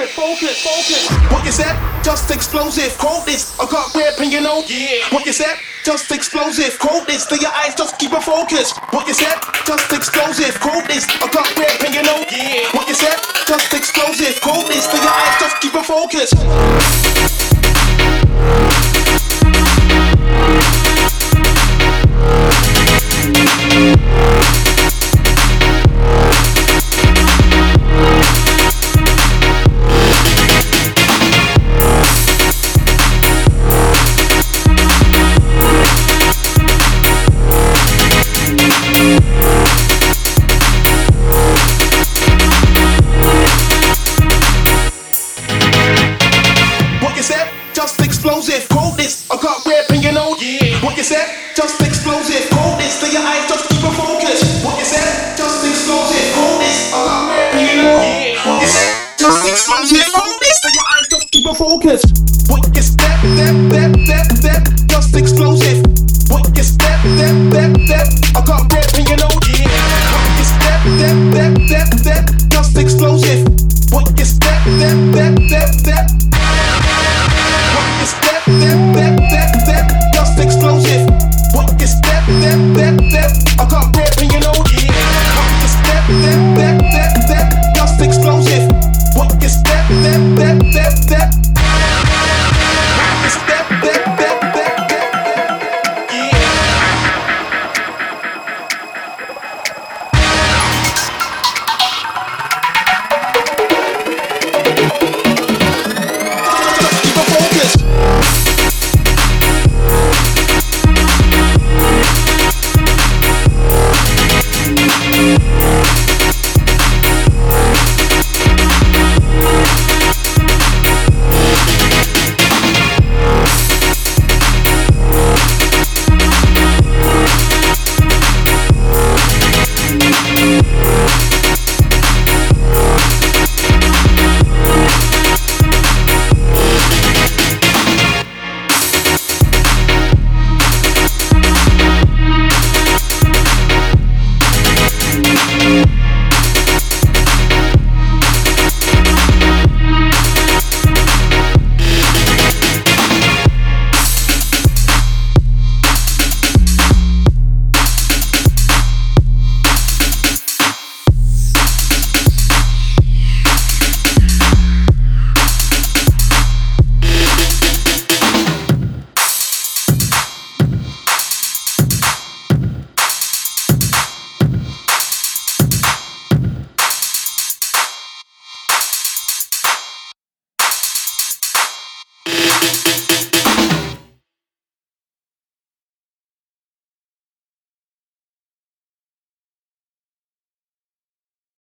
What you said? Just explosive. Quote this. I got rap and you know. Yeah. What you said? Just explosive. Quote this. To your eyes, just keep it focused. What you said? Just explosive. Quote this. I got rap and you know. Yeah. What you said? Just explosive. Quote this. To your eyes, just keep it focused. Just explosive, quote this. I got rap and you know. Yeah. What you said? Just explosive, quote this. To your eyes, just keep it focused. What you said? Just explosive, quote this. I got rap and you know. Yeah. What you said? Just explosive, quote this. To your eyes, just keep it focused. What you said?